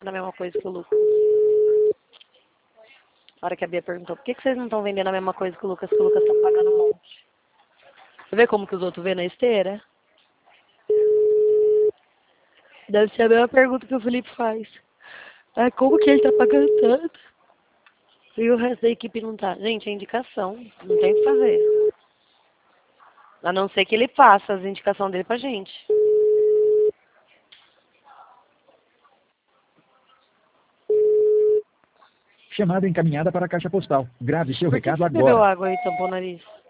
a mesma coisa que o Lucas. Na hora que a Bia perguntou, por que vocês não estão vendendo a mesma coisa que o Lucas tá pagando um monte? Você vê como que os outros vê na esteira? Deve ser a mesma pergunta que o Felipe faz. Ah, como que ele tá pagando tanto? E o resto da equipe não tá. Gente, é indicação. Não tem o que fazer. A não ser que ele faça as indicações dele pra gente. Chamada encaminhada para a caixa postal. Grave seu Por que recado você bebeu agora. água e tampou o nariz?